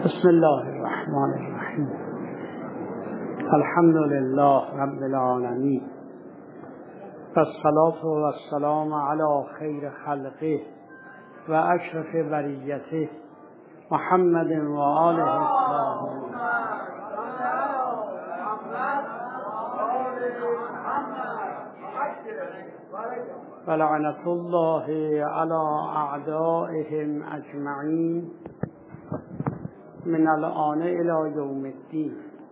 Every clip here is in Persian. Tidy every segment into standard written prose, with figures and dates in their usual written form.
بسم الله الرحمن الرحیم. الحمد لله رب العالمین والصلاة والسلام علی خیر خلقه و اشرف بریته محمد و آله الطاهرین و لعنة الله علی اعدائهم اجمعین من الآن الی یوم الدین.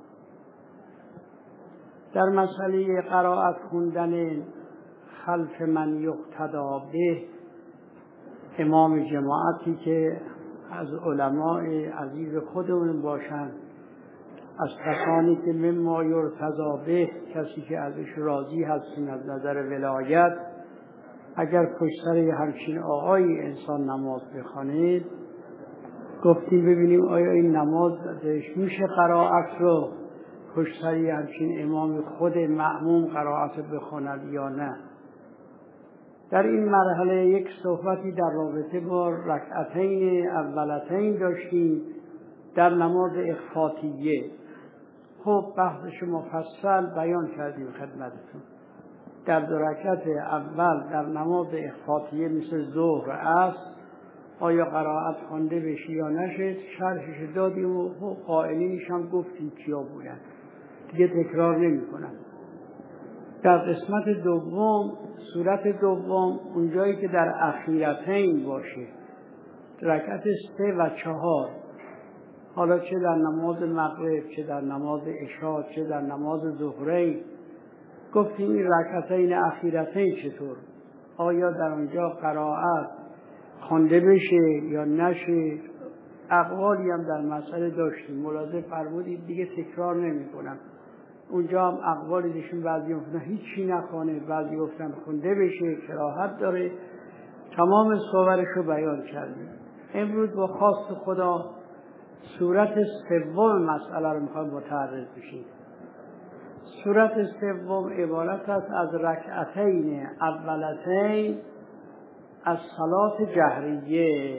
در مسئله قرائت خوندن خلف من یقتدی به، امام جماعتی که از علماء عزیز خودمون باشند، از کسانی که مما یرتضی به، کسی که ازش راضی هستیم از نظر ولایت، اگر پشت سر همچین آقایی انسان نماز بخواند، گفتیم ببینیم آیا این نماز درش میشه قرائت رو پشت سر همچین امام خود مأموم قرائت بخواند یا نه. در این مرحله یک صحبتی در رابطه با رکعتین اولتین داشتیم در نماز اخفاتیه. خب بحثش مفصل بیان کردیم خدمتتون. در دو رکعت اول در نماز اخفاتیه مثل ظهر است، آیا قرائت خوانده بشه یا نشه، شرحش دادیم و قائلینش هم گفتیم کیا بودن، دیگه تکرار نمی کنم. در قسمت دوم، صورت دوم، اونجایی که در اخیرتین باشه، رکعت 3 و 4، حالا چه در نماز مغرب، چه در نماز عشا، چه در نماز ظهرین، گفتیم این رکعتین اخیرتین چطور، آیا در اونجا قرائت خوانده بشه یا نشه. اقوالی هم در مسئله داشتیم، ملاحظه فرمودید دیگه تکرار نمی کنم. اونجا هم اقوالی داشتیم، بعضی گفتن هیچی نخوانه، بعضی گفتن خونده بشه، کراهت داره. تمام صورتش رو بیان کردیم. امروز با خواست خدا صورت سوم مسئله رو میخوایم متعرض بشیم. صورت سوم عبارت است از رکعتین اولتین از صلات جهریه،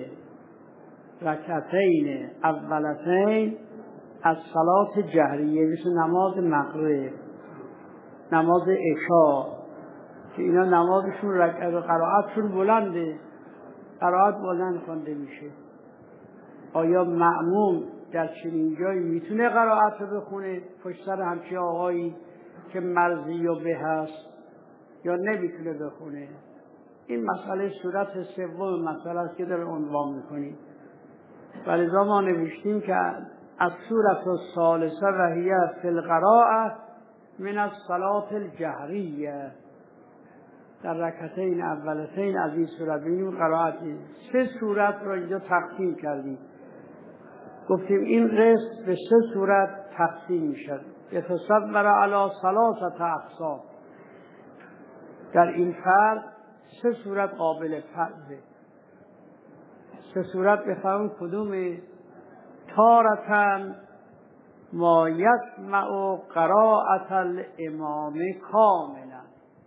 رکعتین اولتین از صلات جهریه، مثل نماز مغرب، نماز عشا که اینا نمازشون رکعت و قرائتشون بلنده، قرائت بلند خوانده میشه. آیا مأموم در چنین جایی میتونه قرائت رو بخونه پشت سر همچین آقایی که مرضی و به هست، یا نمیتونه بخونه؟ این مسئله صورت سوم مسئله است که در عنوان میکنیم. ولذا ما نوشتیم که از صورت الثالثه و هی فی القراءه من الصلاة الجهریه، در رکعتین اولتین از این صورت ببینیم قرائتی. 3 صورت را اینجا تقسیم کردیم، گفتیم این قسم به 3 صورت تقسیم میشد. یتصور علی ثلاثه اقسام، در این فرض 3 صورت قابل فرضه. 3 صورت بفرمون کدومه؟ تارتن ما یسمع قراءت الامام کاملا.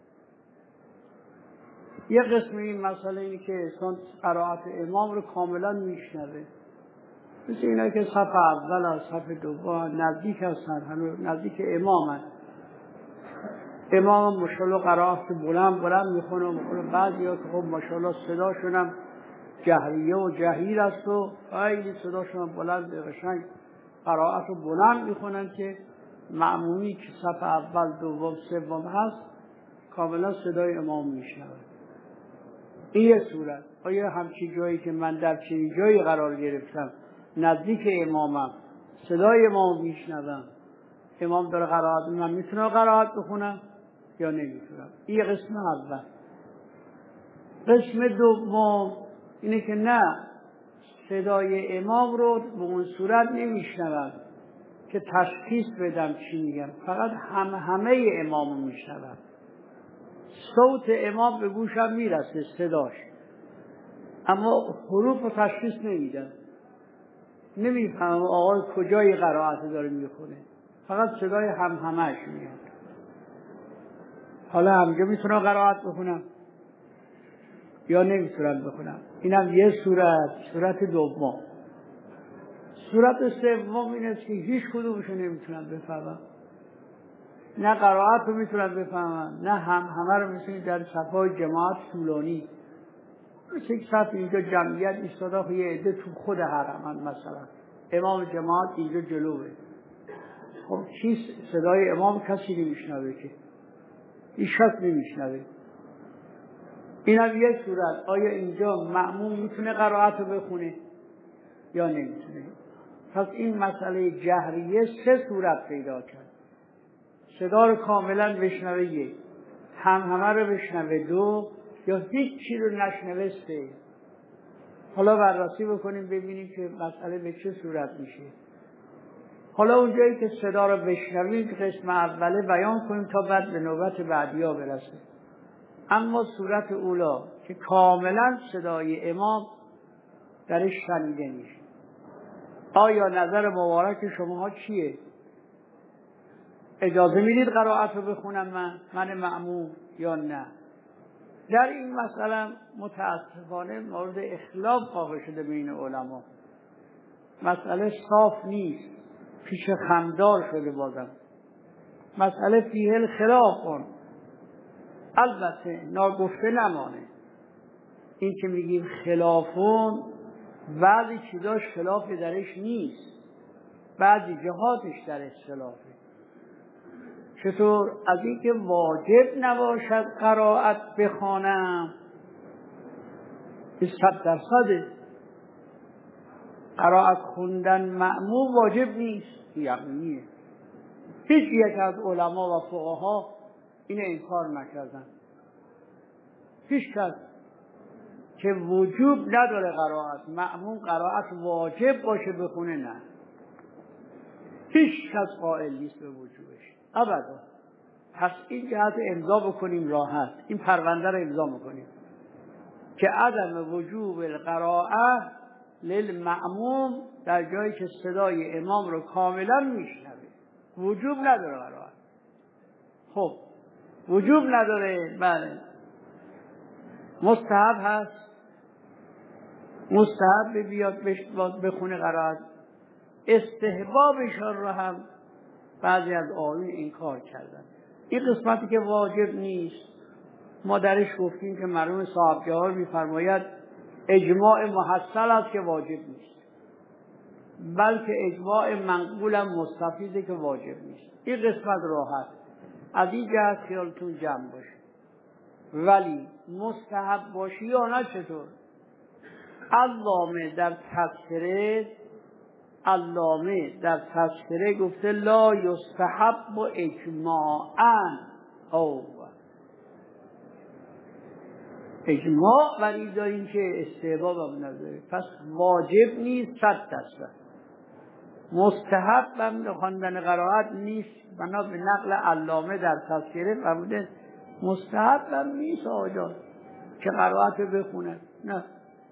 یه قسم این مسئله اینه که انسان قرائت امام رو کاملا میشنوه، مثل اینا که صف اول از صف دوم نزدیک هستن، هنوز نزدیک امام هست، امام ماشاءالله قرائت بلند میخونه. بعضی ها که خب ماشاءالله صداشون هم جهریه و جهیر است و خیلی صداشون هم بلند قشنگ قرائت رو بلند میخونن که مأمومی که صف اول دوم سوم هست کاملا صدای امام میشنوه. این یه صورت. آیا همچین جایی که من در چنین جایی قرار گرفتم نزدیک امامم، صدای امام میشنوم، امام داره قرائت، من میتونم قرائت بخونم یا نمیتونم؟ این قسم اول. قسم دوم اینه که نه، صدای امام رو به اون صورت نمیشنوم که تشخیص بدم چی میگم، فقط همه امامو میشنوم. صوت امام به گوشم میرسه، صداش، اما حروف رو تشخیص نمیدم، نمیفهمم آقای کجای قرائت داره میخونه، فقط صدای همهمش میاد. حالا همجا میتونم قرائت بخونم یا نمیتونم بخونم؟ اینم یه صورت. صورت دوم، صورت سوم این است که هیچ کدومشو نمیتونن بفهمن، نه قرائت رو میتونن بفهمن، نه همه رو میتونید در صفای جماعت طولانی مثل یک صف اینجا جمعیت ایستاده خب یه عده تو خود حرمن مثلا امام جماعت اینجا جلوه، خب چی صدای امام کسی نمیشنوه که هیچ کس نمیشنوه. اینم یک صورت. آیا اینجا مأموم میتونه قرائت رو بخونه یا نمیتونه؟ پس این مسئله جهریه سه صورت پیدا کرد. صدا رو کاملا بشنوه یک، همه رو بشنوه دو، یا هیچ چی رو نشنوه سه. حالا بررسی بکنیم ببینیم که مسئله به چه صورت میشه. حالا اونجایی که صدا رو بشنویم که قسم اوله بیان کنیم تا بعد به نوبت بعدیا برسه. اما صورت اولا که کاملا صدای امام درش شنیده میشه، آیا نظر مبارک شماها چیه؟ اجازه میدید قرائت رو بخونم من مأموم یا نه؟ در این مسئله متاسفانه مورد اختلاف واقع شده بین علما. مسئله صاف نیست، پیش خمدار شده بازم. مسئله فیه الخلاف کن، البته ناگفته نمانه. این که میگیم خلافون بعضی چیزاش خلافی درش نیست، بعضی جهاتش درش خلافه. چطور؟ از این که واجب نباشد قرائت بخوانم 100% قرائت خوندن مأموم واجب نیست، یقینیه. هیچ یک از علما و فقها این انکار نکردن. هیچ کس که وجوب نداره قرائت مأموم قرائت واجب باشه بخونه نه، هیچ کس قائل نیست به وجوبش ابدا. پس این جهت امضا بکنیم راحت، این پرونده رو امضا بکنیم که عدم وجوب القراءه للمأموم در جایی که صدای امام رو کاملا میشنوه وجوب نداره قرائت. خب وجوب نداره، بله مستحب هست، مستحب بیاد بخونه قرائت. استحبابشان رو هم بعضی از آیین انکار کردن. این قسمتی که واجب نیست ما درش گفتیم که مرحوم صاحب جواب می‌فرماید اجماع محصل است که واجب نیست، بلکه اجماع منقول هم مستفیضه که واجب نیست. این قسمت راحت، از این جهت خیالتون جمع باشه. ولی مستحب باشی یا نه چطور؟ علامه در تذکره گفته لا یستحب اجماعاً، او اجماع ولی داریم که استحباب هم نداره، پس واجب نیست 100%. مستحب هم خواندن قرائت نیست، بنا به نقل علامه در تذکره فرموده مستحب هم نیست آجان که قرائت بخونه، نه،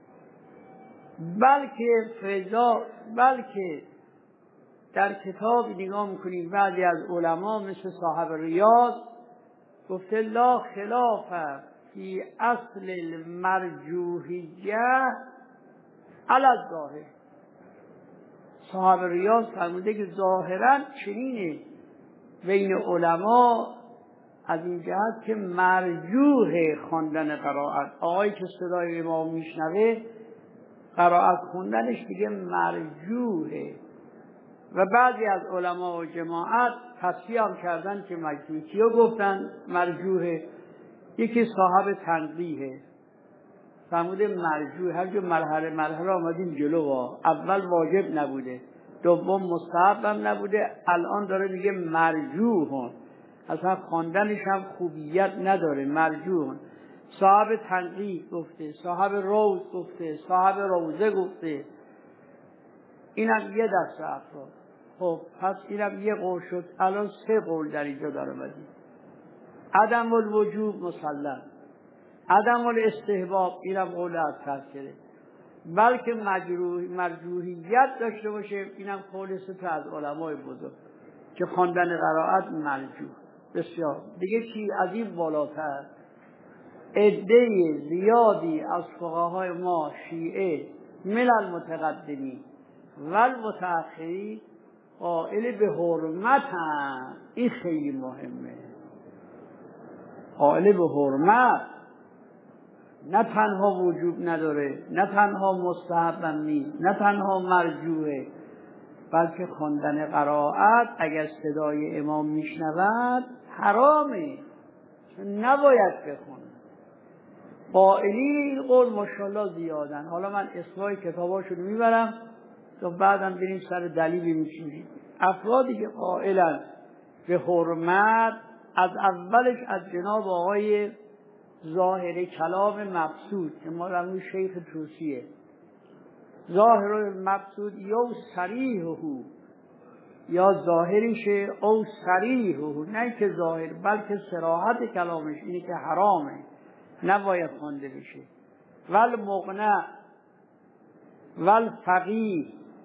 بلکه در کتاب نگاه میکنیم بعضی از علما مثل صاحب ریاض گفته لا خلاف فی اصل المرجوحیه علی الظاهر. صاحب ریاض فرموده که ظاهرا چنینه بین علما از این جهت که مرجوح خواندن قرائت، آقایی که صدای امام میشنوه قرائت خوندنش دیگه مرجوحه. و بعضی از علما و جماعت تصحیح هم کردن که مجموعیو گفتن مرجوحه. یکی صاحب تنقیحه فرموده مرجوح، هر جو مرحله آمدیم جلو اول واجب نبوده، دوم مستحب هم نبوده، الان داره میگه مرجوح، اصلا خواندنش هم خوبیت نداره، مرجوح. صاحب تنقیح گفته، صاحب روز گفته، صاحب روزه گفته، اینم یه دسته افراد. خب پس اینم یه قول شد، الان 3 قول در اینجا داره مدیم. عدم الوجوب مسلم، عدم الاستحباب اینم قول از تذکره، بلکه مرجوحیت داشته باشه اینم قول 3 از علمای بزرگ که خواندن قرائت مرجوح. بسیار دیگه چی از این بالاتر؟ عده زیادی از فقهای ما شیعه من المتقدمین و المتأخرین قائل به حرمت هم. این خیلی مهمه، قائل به حرمت، نه تنها وجوب نداره، نه تنها مستحب نیست، نه تنها مرجوعه، بلکه خواندن قرائت اگر صدای امام میشنود حرامه، نباید بخونه. قائلین این قول ماشاءالله زیادن. حالا من اسمای کتاباشون میبرم تا بعدم بریم سر دلیل میچینیم. افرادی که قائلن به حرمت، از اولش از جناب آقای ظاهر کلام مقصود که ما رموی شیخ توسیه، ظاهر مقصود یا صریحه یا ظاهرشه او صریحه، نه که ظاهر بلکه صراحت کلامش اینه که حرامه، نباید خوانده بشه. والمقنع والفقیه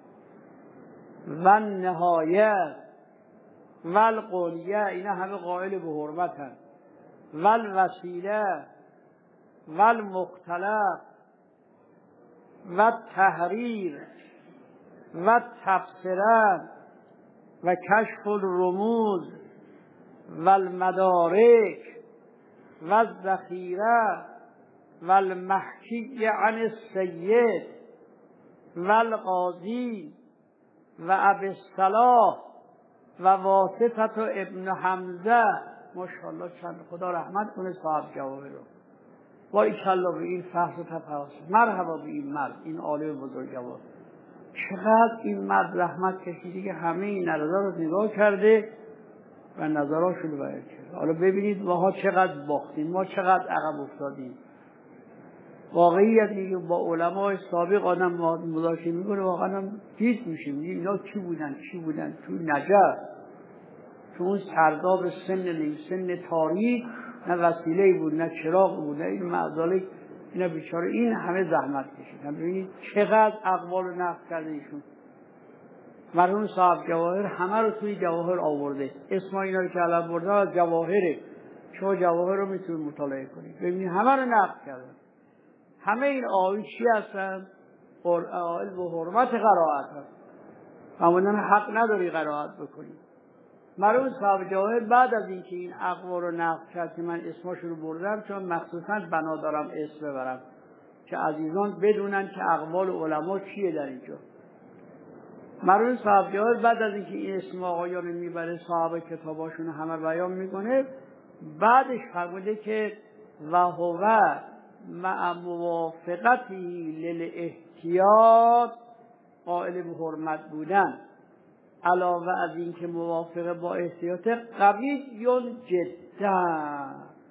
والنهایه والقلیه، اینا همه قائل به حرمتن. والوسیله والمختلف والتحریر والتبصره و کشف الرموز والمدارک والذخیره والمحکی عن السید والقاضی و ابی الصلاح و واسطه ابن حمزه. ماشاءالله چند خدا رحمت کنه صاحب جواهر رو. باریکالله به این فحص و تفحص، مرحبا به این مرد، این عالم بزرگوار. چقدر این مرد رحمت کشیده که همه این نظر رو نگاه کرده و نظراشون رو بیان کرده. حالا ببینید ماها چقدر باختیم، ما چقدر عقب افتادیم. واقعیت میگه با علمای سابق آدم مذاکره میکنه، واقعا هم گیج میشیم، میگیم اینا کی بودن تو نجف، تو اون سرداب سن تاریک، نه وسیله بود، نه چراغ بود، نه این معذاله، اینا بیچاره این همه زحمت کشیدن. ببینید چقدر اقوال رو نقل کرده ایشون. مرحوم صاحب جواهر همه رو توی جواهر آورده. اسم اینا رو که الان برده از جواهره، شما جواهر رو میتونید مطالعه کنید ببینید همه رو نقل کردن. همه این آیه چی هستن؟ قائل به حرمت قرائت هست، همونن حق نداری قرائت بکنی. مرحوم صاحب جواهر بعد از اینکه این اقوال رو نقل کرد که من اسماشون رو بردم، چون مخصوصا بنا دارم اسم ببرم که عزیزان بدونن که اقوال علما چیه در اینجا. مرحوم صاحب جواهر بعد از اینکه این اسم آقایان میبره، صاحب کتاباشون همه بیان میکنه، بعدش فرموده که و هو مع موافقتی للاحتیاط، قائل به حرمت بودن علاوه از این که موافقه با احتیاط، قوی جدا،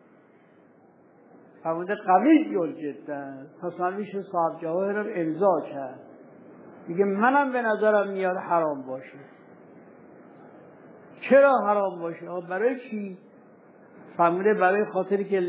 فرموده قوی جدا. تصمیمش صاحب جواهر رو امضا کرد، میگه منم به نظرم میاد حرام باشه. چرا حرام باشه؟ برای چی؟ فرموده برای خاطری که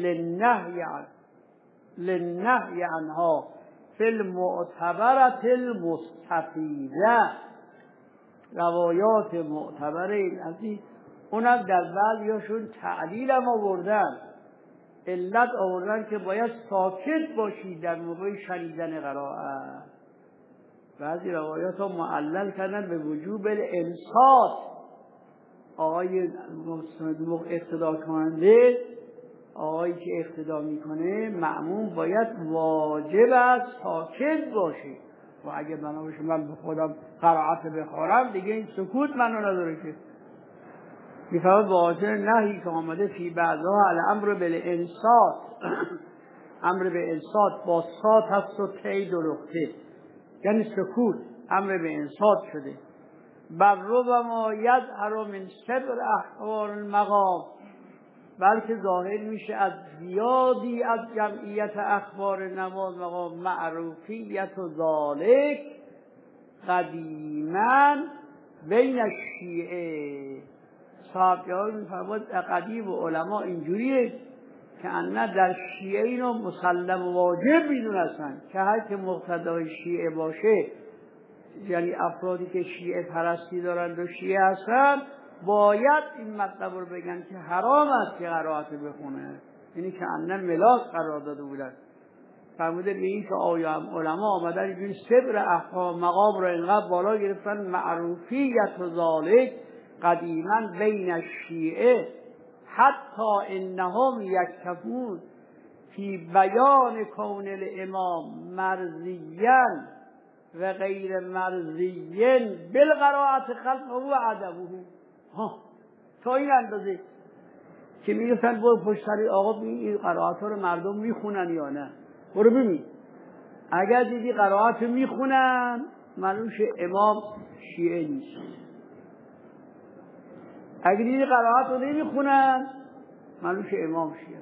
لنهی عنها فی المعتبرة المستفیده، روایات معتبره این عزیز اونم در بعضیاشون تعلیل هم آوردن، علت آوردن که باید ساکت باشی در موقع شنیدن قرائت. بعضی روایات ها معلل کردن به وجوب الانصات. آقای اقتدا کننده، آقایی که اقتدا میکنه، مأموم باید واجب است ساکت باشه. و اگه بنابراین من به خودم قرائت بخورم دیگه این سکوت منو نداره که. میفرماید واجب نهی که آمده فی بعضها الامر بالانصات، امر به انصات با صاد هست و تی دو نقطه، یعنی سکوت، امر به انصات شده. بر ربما یظهر من صدر احوال المقام، بلکه ظاهر میشه از زیادی از جمعیت اخبار نماز مقام معروفیت و ذالک قدیما بین الشیعه. صاحب جواب میفرماید قدیم و علما اینجوریه که انه در شیعه اینو مسلم و واجب میدونستن که هر که مقتدای شیعه باشه، یعنی افرادی که شیعه پرستی دارند و شیعه هستن، باید این مطلب رو بگن که حرام است که قرائت بخونه. یعنی که انه ملاک قرار داده بودن. فرموده به این که علما آمدن اینجوری صبر احکام مقام رو اینقدر بالا گرفتن معروفیت و ذالک قدیما بین الشیعه حتی انهم یکتفون فی بیان کون الامام مرضیا و غیر مرضین بالقراءت خلفه و عدمه. تا این اندازه که میگفتن برو پشت سر آقا این قرائت ها رو مردم میخونن یا نه، برو ببین اگر دیدی قرائت رو میخونن معلوم شه امام شیعه نیست، اگر دیدی قرائت رو نمیخونن معلوم شه امام شیعه.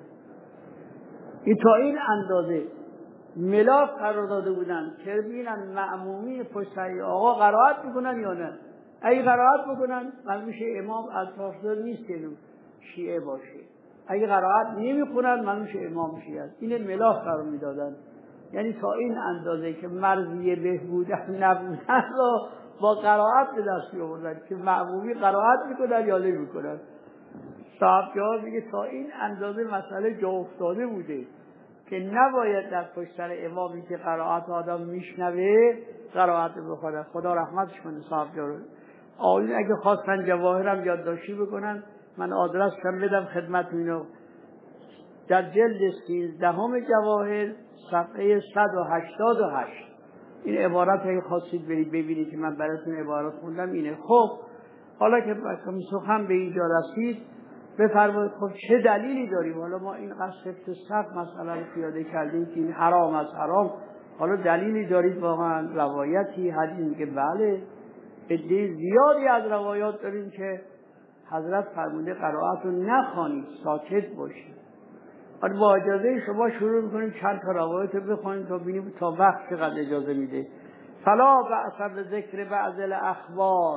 این تا این اندازه ملاک قرار داده بودن که ببینن مأمومی پشت سر آقا قرائت میکنن یا نه، اگه قرائت بکنن معلوم شه امام از طرفدار نیست که شیعه باشه، اگه قرائت نمیخونن معلوم شه امام شیعه است. این ملاک قرار میدادن، یعنی تا این اندازه که مرضیه بهبودن نبودن رو با قرائت به دست میآوردن که مأمومی قرائت میکنن یا نمیکنن. صاحب جواب میگه تا این اندازه مسئله جا افتاده بوده که نباید در پشت سر امامی که قرائت آدم میشنوه قرائت بخونه. خدا رحمتش کنه صاحب جواب. آقایون اگه خواستن جواهرم یادداشتی بکنن من آدرسم بدم خدمتتون. اینو در جلد 13 جواهر صفحه 188 این عبارت اگه خواستید برید ببینید که من براتون عبارت خوندم اینه. خب حالا که سخن به اینجا رسید بفرمایید خب چه دلیلی داریم؟ حالا ما این قصد صف مسئله رو پیاده کردیم که این حرام از حرام، حالا دلیلی دارید واقعا روایتی حدیث که بله عده زیادی از روایات داریم که حضرت فرموده قرائت رو نخوانید ساکت باشید. حالا با اجازه شما شروع میکنیم چند تا روایت رو بخونیم تا ببینیم تا وقت چقدر اجازه میده. فلا بأس بذکر بعض الاخبار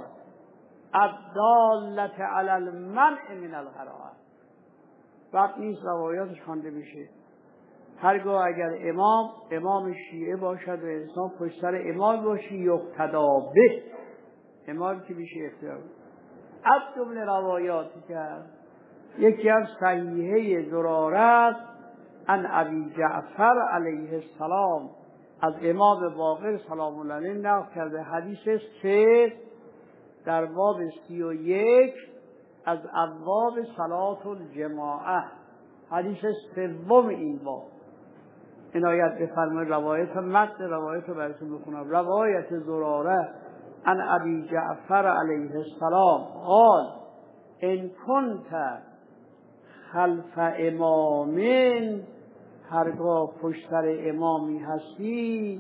الدالة علی المنع من القرائت. وقت نیست روایاتش خوانده بشه. هرگاه اگر امام شیعه باشد و انسان پشت سر امام باشی یقتدا به، امام که میشه اختیار. از جمله روایاتی که یکی از صحیحه زراره عن ابی جعفر علیه السلام از امام باقر سلام الله علیه نقل کرده، حدیث 3 در باب 31 از ابواب صلاة الجماعه، حدیث 3 این باب. عنایت بفرمایید روایت متن روایت رو براتون بخونم. روایت زراره عن ابی جعفر علیه السلام قال ان کنت خلف امام، هرگاه پشت سر امامی هستی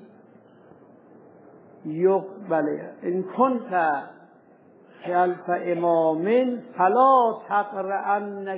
بله ان کنت خلف امام فلا تقرأن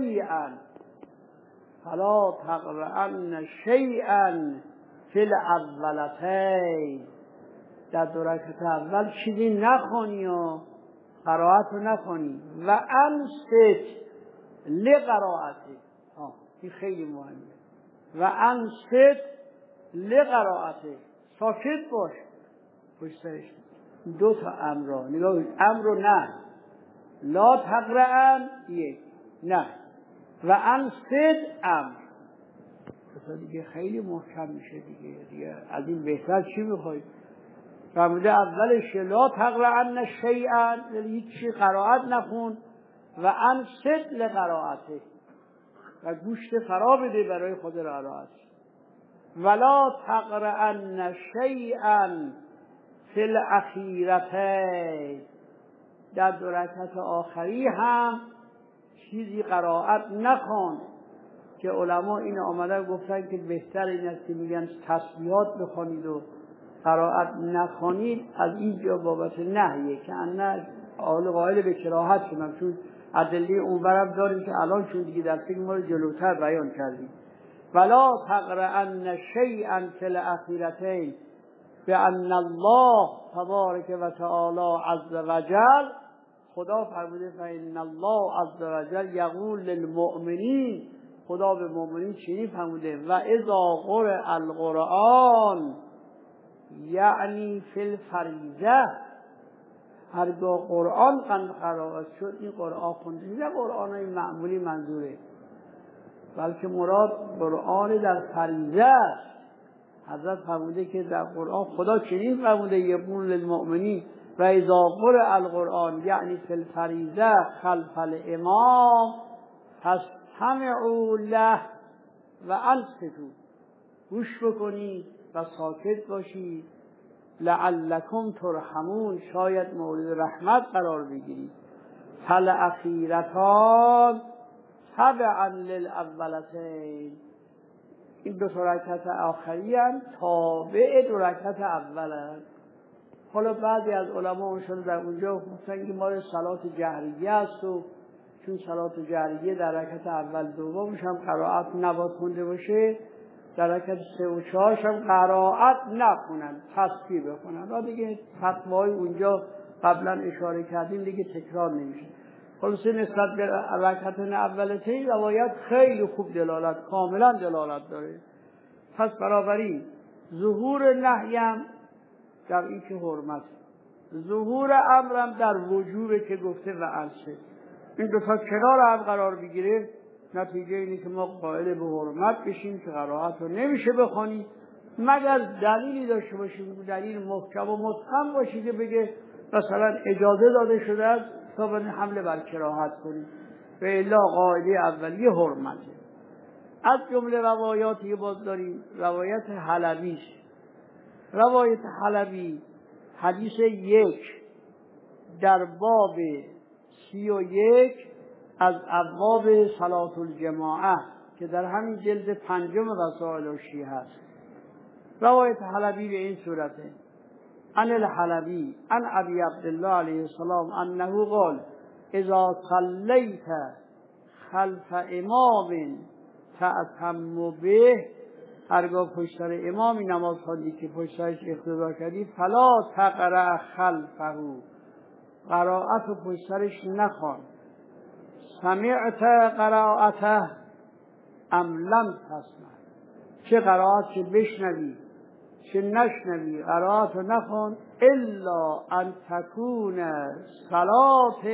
شیئا فی الاولتین، در 2 رکعت اول چیزی نخوانی و قرائت رو نخوانی و انصت لقرائته، این خیلی مهمه، و انصت لقرائته، ساکت باش پشت سرش. 2 تا امر نگاه کنید، امر و نه، لا تقرأن یک نه و انصت امر، مثلا دیگه خیلی محکم میشه دیگه از این بهتر چی میخواید؟ فرموده اولش لا تقرأن شیئا، هیچ چی قرائت نخون، و انصت لقرائته، و گوشت فرا بده برای خود قرائت، ولا تقرأن شیئا فی الاخیرتین، در 2 رکعت آخری هم چیزی قرائت نخون، که علما این آمدن گفتن که بهتر این است که میگن تسبیحات بخونید و قرائت نخونید، از اینجا بابت نهیه که انا قائل به کراهت شدن، چون ادله اونورم داریم که الان چون دیگه در فکر ما رو جلوتر بیان کردیم. ولا تقرأن شیئا فی الاخیرتین بأن الله تبارک و تعالی عز وجل، خدا فرموده فإن الله عز وجل یقول للمؤمنین، خدا به مؤمنین چنین فرموده و اذا قرئ القرآن یعنی فی الفریضه، هرگاه قرآن قرائت شد، این قرآن خونده نه قرآن معمولی منظوره، بلکه مراد قرآن در فریضه است، حضرت فرموده که در قرآن خدا چنین فرموده یقول للمؤمنین و اذا قرئ القرآن یعنی فی الفریضه خلف الامام فاستمعوا له و انصتوا، گوش بکنید و ساکت باشید، لعلکم ترحمون، شاید مورد رحمت قرار بگیرید. فالاخیرتان تبعا للاولتین، این دو رکعت آخری هم تابع دو رکعت اول هست. حالا بعضی از علما در اونجا گفتن که مال صلات جهریه است و چون صلات جهریه در رکعت اول دومش هم قرائت نباید خونده باشه، در رکعت 3 و 4 هم قرائت نخونن، تسبیح بخونن. و دیگه فتوای اونجا قبلا اشاره کردیم دیگه تکرار نمیشه. خلاصه نسبت به رکعت اولتین روایت خیلی خوب دلالت، کاملا دلالت داره. پس بنابراین ظهور نهیم در این که حرمت، ظهور امرم در وجوب که گفته و انصت، این دو تا کنار هم قرار بگیره، نتیجه اینه که ما قائل به حرمت بشیم که قرائت رو نمیشه بخونی مگر دلیلی داشته باشیم، دلیل محکم و متقن باشه که بگه مثلا اجازه داده شده است تا به حمله بر کراهت کنیم، و الا قاعده اولیه حرمته. از جمله روایاتی باز داریم روایت حلبی است. روایت حلبی حدیث 1 در باب 31 از ابواب صلاة الجماعه که در همین جلد 5 رسائل الشیعه هست. روایت حلبی به این صورته: عن الحلبی عن ابی عبدالله علیه السلام انه قال اذا صلیت خلف امام تأتم به، هرگاه پشت سر امامی نماز خواندی که پشت سرش اقتدا کردی، فلا تقرأ خلفه، قرائت و پشت سرش نخوان. سمعت قرائته ام لم تسمع، چه قرائت چه بشنوی چه نشنوی قرائت و نخوان، الا ان تکون صلاة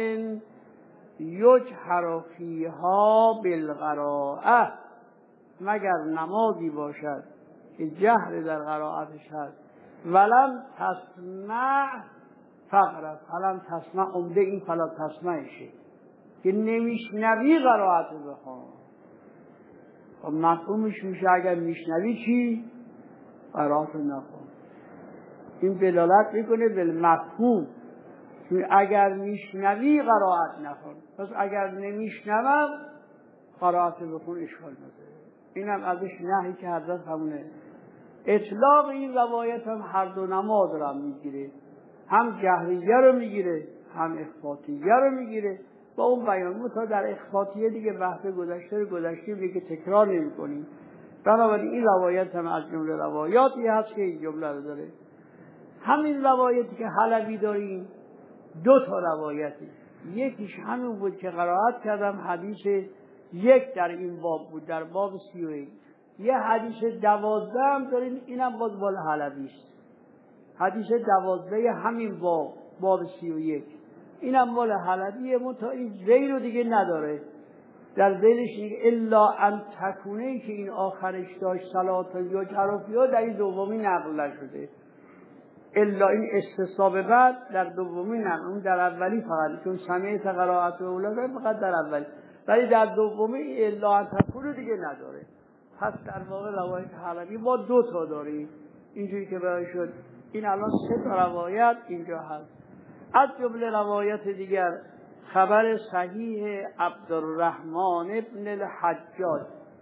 یجهر فیها بالقراءه، مگر نمازی باشد که جهر در قرائتش هست. ولم تسمع فقرأ، فلم تسمع عمده این فلا تسمعشه که نمیشنوی قرائت رو بخوان. خب مفهومش میشه اگر میشنوی چی؟ قرائت رو نخوان. این دلالت میکنه بالمفهوم، اگر میشنوی قرائت نخوان، پس اگر نمیشنوم قرائت بخون اشکال نداره. اینم ازش نهی که حضرت همونه. اطلاق این روایت هم هر دو نماز رو میگیره، هم جهریه رو میگیره هم اخفاتیه رو میگیره. با اون بیان تا در اخفاتیه دیگه بحث گذشته دیگه تکرار نمی کنیم. بنابراین این روایت هم از جمله روایاتی هست که این جمله رو داره. همین روایتی که حلبی داریم 2 تا روایتی، یکیش همین بود که قرائت کردم، حدیث 1 در این باب بود، در باب 31. یه حدیث 12 هم داریم، اینم باز مال حلبی است. حدیث 12 همین باب 31 اینم مال حلبیه، منتها این زیر رو دیگه نداره. در ذیلش میگه الا ان تکونه که این آخرش داشت صلات یجهر فیها، در این دومی نقل نشده. الا این استثناء به بعد در دومی نقل، اون در اولی فقط چون سمیعت قرائت اولا فقط در اولی، ولی در دومی الا ان تکونه دیگه نداره. پس در واقع روایت حلبی ما 2 تا داریم اینجوری که برای شد. این الان 3 تا روایت اینجا هست. از جمله روایت دیگر خبر صحیح عبدالرحمن ابن الحجاج،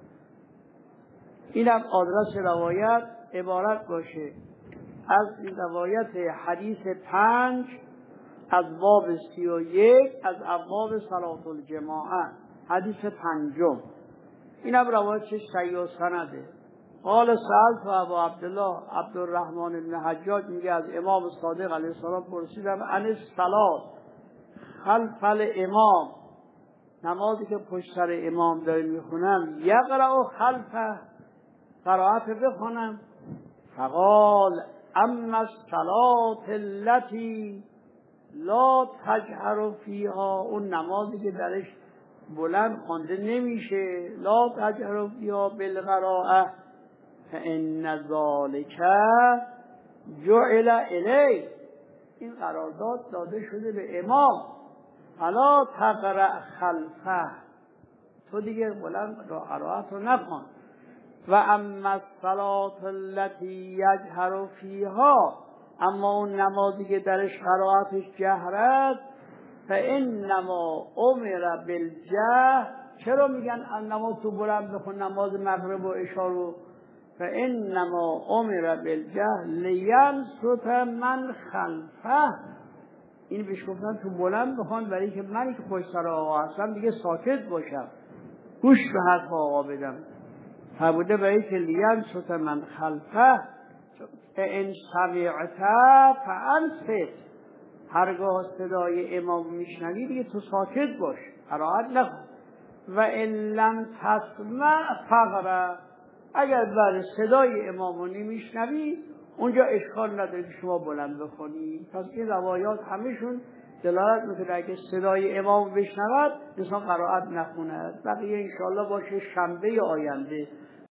اینم آدرس روایت عبارت باشه از این روایت حدیث 5 از باب 31 از ابواب صلاة الجماعه، حدیث 5. اینم روایت صحیح و سنده. قال سألت ابو عبدالله عبدالرحمن ابن حجاج، میگه از امام صادق علیه السلام پرسیدم عن الصلاة خلف الامام، نمازی که پشت سر امام داره میخونم، یقرأ خلفه، قرائت بخونم. فقال اما الصلاة التي لا تجهر فیها، اون نمازی که درش بلند خوانده نمیشه، لا تجهر فیها بالقراءه، فإن ذلك جعل الی، این قرارداد داده شده به امام، فلا تقرأ خلفه، تو دیگه بلند قرائت رو نکن. و اما الصلاة التي یجهر فیها، اما اون نمازی که درش قرائتش جهر است، فانما امر بالجهر، چرا میگن نماز تو بلند بخون، نماز مغرب و عشا رو؟ فانما امر بالجهر لینصت من خلفه، این بهش گفتن تو بلند بخون برای که منی که پشت سر آقا هستم دیگه ساکت باشم، گوش به حرف آقا بدم. فرموده برای که لینصت من خلفه، ان سمعت فانصت، هرگاه صدای امام میشنوی دیگه تو ساکت باش، قرائت نکن. و ان لم تسمع فقرأ، اگر بر صدای امام رو نمیشنوی اونجا اشکال نداره که شما بلند بخونی. پس این روایات همشون دلالت میکنه اگه صدای امام بشنود انسان قرائت نکند. بقیه انشاءالله باشه شنبه آینده